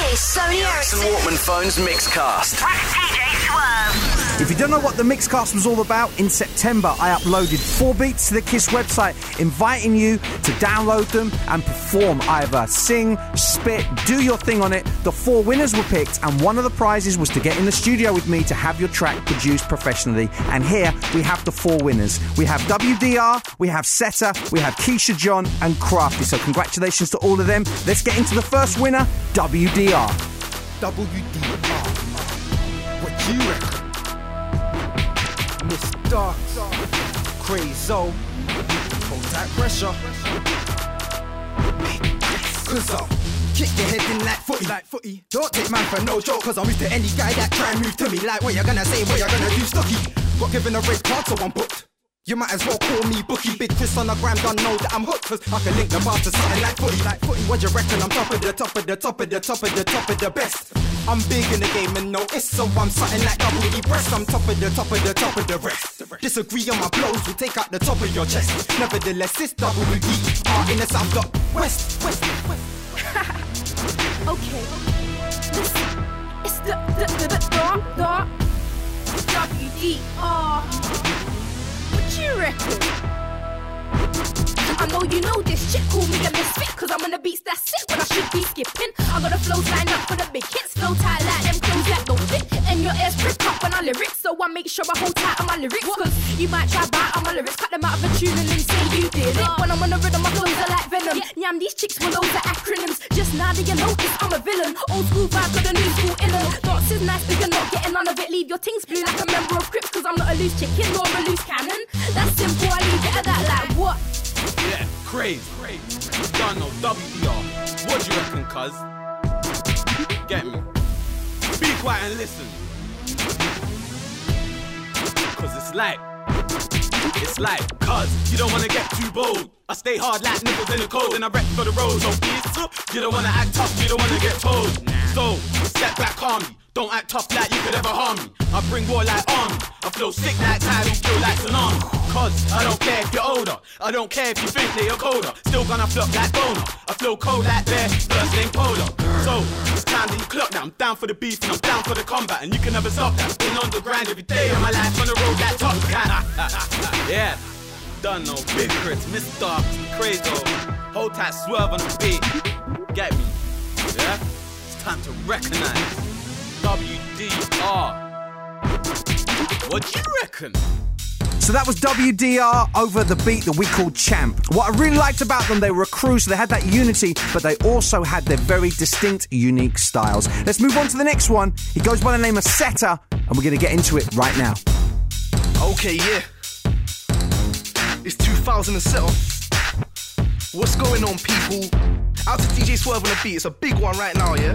Sony Ericsson Walkman Phones Mixcast. DJ Swerve. If you don't know what the Mixcast was all about, in September I uploaded 4 beats to the KISS website, inviting you to download them and perform, either sing, spit, do your thing on it. The 4 winners were picked, and one of the prizes was to get in the studio with me to have your track produced professionally. And here we have the 4 winners. We have WDR, we have Seta, we have Keisha John and Crafty. So congratulations to all of them. Let's get into the first winner, WDR. WDR. What you reckon? Mr. Crazo. Hold that pressure. Cause I'll kick your head in like footy. Don't take man for no joke, cause I'm used to any guy that try and move to me. Like what you gonna say, what you gonna do, Stucky. Got given a red card, so I'm booked. You might as well call me Bookie. Big Chris on the gram, don't know that I'm hooked, cause I can link the bars to something like footy. What you reckon? I'm top of the top of the top of the top of the top of the best. I'm big in the game and no it's so I'm something like double E breast. I'm top of the top of the top of the rest. Disagree on my blows, will take out the top of your chest. Nevertheless, it's double E in the south, the west. Okay, listen, it's the WDR. What you reckon? I know you know this shit, call me the misfit, cause I'm on the beats that's it when I should be skipping. I got a flow line up for the big hits, flow tight like them clothes that don't fit. And your ears prick up when I lyrics, so I make sure I hold tight on my lyrics. Cause you might try bite on my lyrics, cut them out of a tune and then say you did it. When I'm on the rhythm, my flows are like venom. Yam, these chicks with loads of acronyms. Just now that you notice I'm a villain. Old school vibe got a new school in them. Thoughts is nice, but you're not getting none of it. Leave your things blue like a member of Crips, cause I'm not a loose chicken nor a loose cannon. That's simple, I leave it at that like what? Yeah, crazy. Done no WDR. What do you reckon, cuz? Get me. Be quiet and listen. Cause it's like, cuz you don't wanna get too bold. I stay hard like nipples in the cold, and I rep for the road. So please, you don't wanna act tough, you don't wanna get told. So step back calmly. Don't act tough like you could ever harm me. I bring war like army. I flow sick like tidal, feel like tsunami. Cause I don't care if you're older. I don't care if you think that you're colder. Still gonna flop like boner. I flow cold like bear, first name Polar. So it's time that you clock that I'm down for the beef and I'm down for the combat. And you can never stop that. Been on the grind every day of my life on the road like Top Gun. Yeah, done no big crits, Mr. Dark, Crazo. Hold tight, swerve on the beat. Get me, yeah? It's time to recognize WDR. What you reckon? So that was WDR over the beat that we called Champ. What I really liked about them, they were a crew, so they had that unity, but they also had their very distinct, unique styles. Let's move on to the next one. He goes by the name of Seta, and we're going to get into it right now. Okay, yeah. It's 2007. What's going on, people? Out to DJ Swerve on the beat. It's a big one right now, yeah?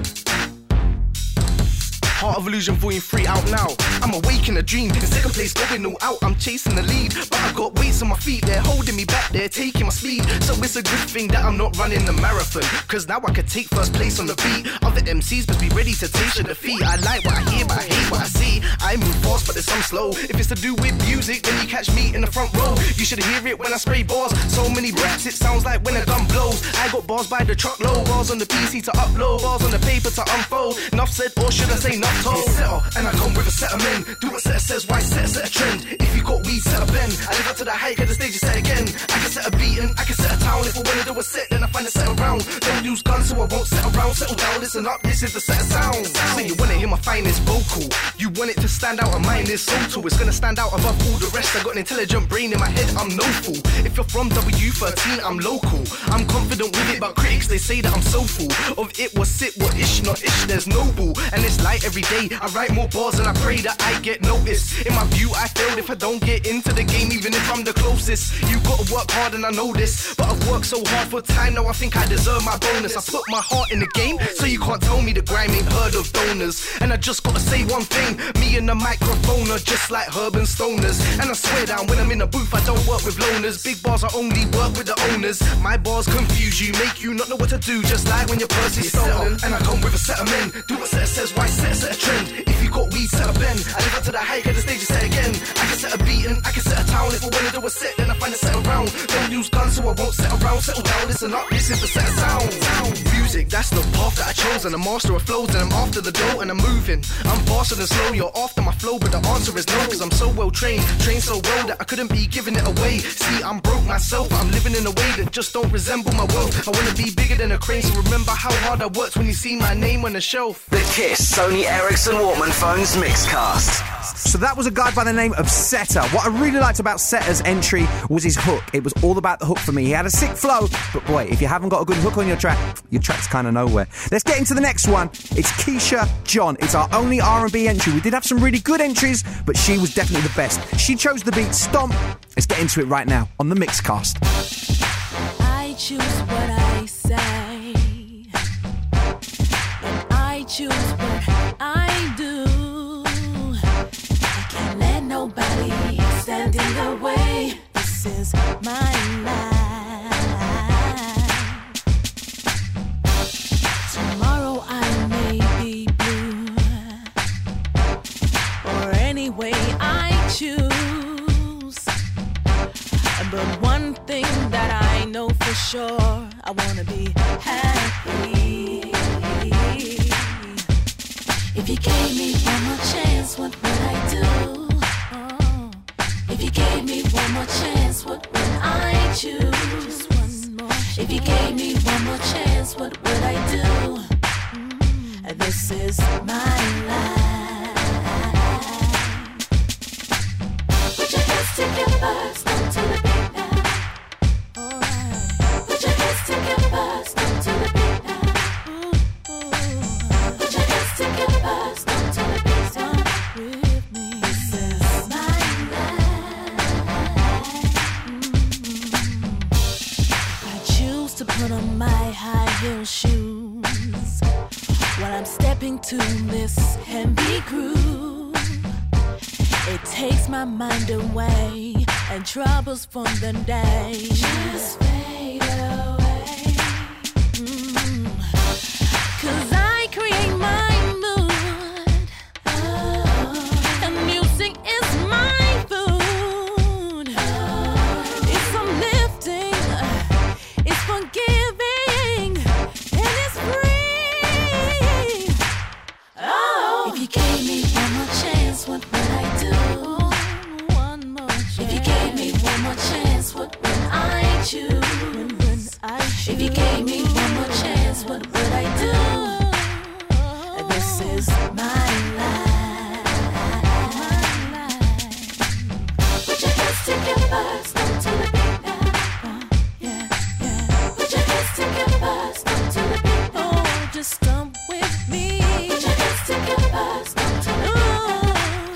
Heart of Illusion Volume 3 out now. I'm awake in a dream. In second place, going all out. I'm chasing the lead, but I got weights on my feet. They're holding me back. They're taking my speed. So it's a good thing that I'm not running the marathon, cause now I could take first place on the beat. Other MCs must be ready to taste the defeat. I like what I hear, but I hate what I see. I move fast, but there's some slow. If it's to do with music, then you catch me in the front row. You should hear it when I spray bars. So many raps, it sounds like when a gun blows. I got bars by the truckload, bars on the PC to upload, bars on the paper to unfold. Enough said, or should I say enough told? It's Seta, and I come with a set of men. Do what Seta says, why Seta set a trend? If you got weed, set a pen. I live up to the height, get the stage, set again. I can set a beat and I can set a town. If I wanna do a set, then I find a set around. Don't use guns, so I won't set around. Settle down, listen up, this is the set of sound. So you wanna hear my finest vocal, you want it to stand out, and mine is total. It's gonna stand out above all the rest. I got an intelligent brain in my head, I'm no fool. If you're from W13, I'm local. I'm confident with it, but critics, they say that I'm so full of it. What's it, what ish, not ish, there's no bull. And it's light every day, I write more bars and I pray that I get noticed. In my view, I failed if I don't get into the game, even if I'm the closest. You gotta work hard and I know this, but I've worked so hard for time, now I think I deserve my bonus. I put my heart in the game, so you can't tell me the grime ain't heard of donors. And I just gotta say one thing, me and the microphone are just like Herb and Stoners. And I swear down, when I'm in a booth, I don't work with loners. Big bars, I only work with the owners. My bars confuse you, make you not know what to do, just like when your purse is stolen. And I come with a set of men, do what Seta says, why Seta set a trend. If you got weed, set a bend. I live up to the height of the stage, set again. I can set a beat and I can set a town. If I wanna do a set, then I find a set around. Don't use guns, so I won't set around. Settle down, listen up, listen for set a sound. Music, that's the path that I chose, and I'm master of flows, and I'm after the dough, and I'm moving. I'm faster than slow, you're after my flow, but the answer is no, cause I'm so well trained so well that I couldn't be giving it away. See, I'm broke myself, but I'm living in a way that just don't resemble my wealth. I wanna be bigger than a crane, so remember how hard I worked when you see my name on the shelf. The Kiss Sony Ericsson Walkman Phones Mixcast. So that was a guy by the name of Setter. What I really liked about Setter's entry was his hook. It was all about the hook for me. He had a sick flow, but boy, if you haven't got a good hook on your track's kind of nowhere. Let's get into the next one. It's Keisha John. It's our only R&B entry. We did have some really good entries, but she was definitely the best. She chose the beat Stomp. Let's get into it right now on the Mixcast. I choose what I say, and I choose what I do. I can't let nobody stand in the way. This is my life. Tomorrow I may be blue, or any way I choose. But one thing that I know for sure, I wanna be happy. If you gave me one more chance, what would I do? Oh. If you gave me one more chance, what would I choose? Just one more chance. If you gave me one more chance, what would I do? This is my life. Put your hands together, stop to the beat now. Put your hands together, stop to the beat now. Put your hands together, stop to the beat now. With me, this is my life. I choose to put on my high heel shoes when I'm stepping to this heavy groove. It takes my mind away and troubles from the day just fade away. 'Cause I create my mood. And music is my food. It's uplifting, it's forgiving, and it's free. Oh, if you gave me one more chance, what would I do? One more chance. If you gave me one more chance, what would I choose? If you gave me one more chance, what would I do? This is my life. Put your hands together, stop to the beat now. Yeah, yeah. Put your hands together, stop to the beat now. Oh, just stomp with me. Put your hands together, stop to the beat now.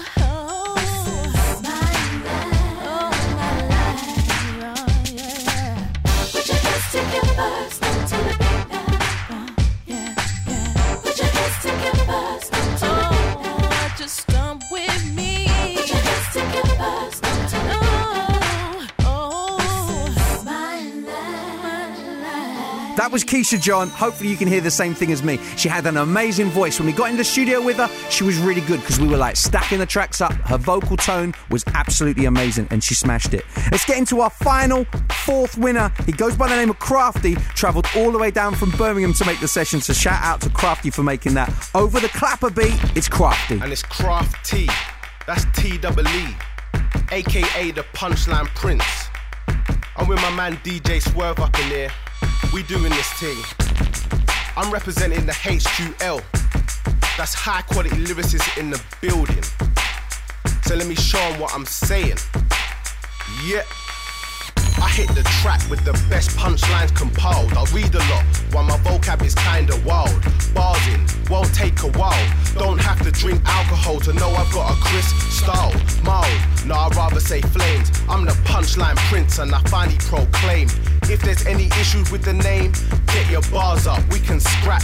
Together, stop to the beat now. Yeah, yeah. Put your hands together, stop to the beat now. Just stomp with me. Put your hands together, stop to the beat now. This is my life. That was Keisha John. Hopefully you can hear the same thing as me. She had an amazing voice. When we got in the studio with her, she was really good because we were like stacking the tracks up. Her vocal tone was absolutely amazing and she smashed it. Let's get into our final, fourth winner. He goes by the name of Crafty. Travelled all the way down from Birmingham to make the session, so shout out to Crafty for making that. Over the clapper beat, it's Crafty. And it's Crafty. That's T-E-E, a.k.a. the Punchline Prince. I'm with my man DJ Swerve up in here. We doing this thing. I'm representing the HQL. That's high quality lyricists in the building. So let me show them what I'm saying. Yeah. I hit the track with the best punchlines compiled. I read a lot, while my vocab is kinda wild. Bars in, won't take a while. Don't have to drink alcohol to know I've got a crisp style. Mild, no, I'd rather say flames. I'm the punchline prince and I finally proclaimed. If there's any issues with the name, get your bars up, we can scrap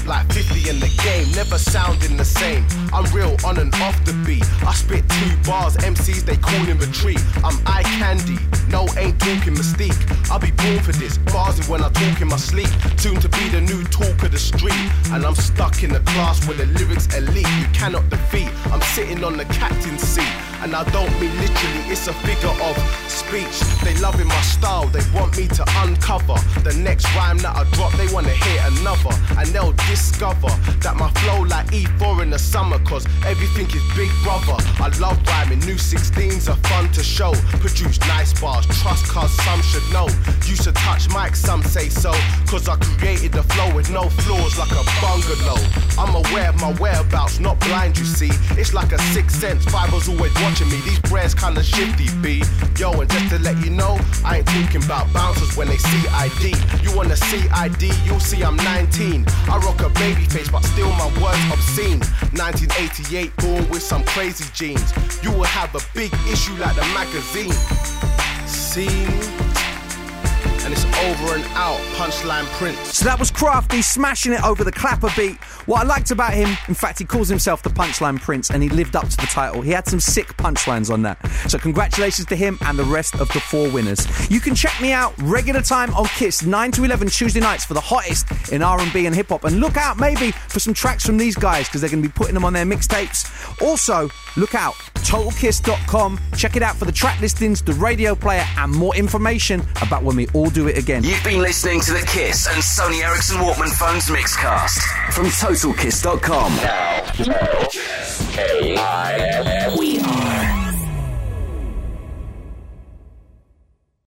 like 50 in the game, never sounding the same. I'm real on and off the beat. I spit 2 bars, MCs they call in retreat. I'm eye candy, no ain't talking mystique. I'll be born for this, bars when I talk in my sleep. Soon to be the new talk of the street. And I'm stuck in the class where the lyrics elite you cannot defeat. I'm sitting on the captain's seat, and I don't mean literally, it's a figure of speech. They loving my style, they want me to uncover the next rhyme that I drop, they wanna hear another. And they'll discover that my flow like E4 in the summer, cause everything is Big Brother. I love rhyming, new 16s are fun to show. Produce nice bars, trust cause some should know. Used to touch mics, some say so, cause I created the flow with no flaws like a bungalow. I'm aware of my whereabouts, not blind you see. It's like a sixth sense, Bible's always watching me. These prayers kinda shifty, B. Yo, and just to let you know, I ain't talking about bouncers when they see ID. You wanna see ID, you'll see I'm 19. I rock a baby face, but still my words obscene. 1988, born with some crazy genes. You will have a big issue like the magazine. See? And it's over and out, Punchline Prince. So that was Crafty smashing it over the clapper beat. What I liked about him, in fact, he calls himself the Punchline Prince, and he lived up to the title. He had some sick punchlines on that. So congratulations to him and the rest of the 4 winners. You can check me out regular time on KISS, 9 to 11 Tuesday nights for the hottest in R&B and hip-hop. And look out maybe for some tracks from these guys, because they're going to be putting them on their mixtapes. Also, look out, TotalKiss.com. Check it out for the track listings, the radio player, and more information about when we all do it again. You've been listening to the KISS and Sony Ericsson Walkman Phones Mixcast from TotalKiss.com. We are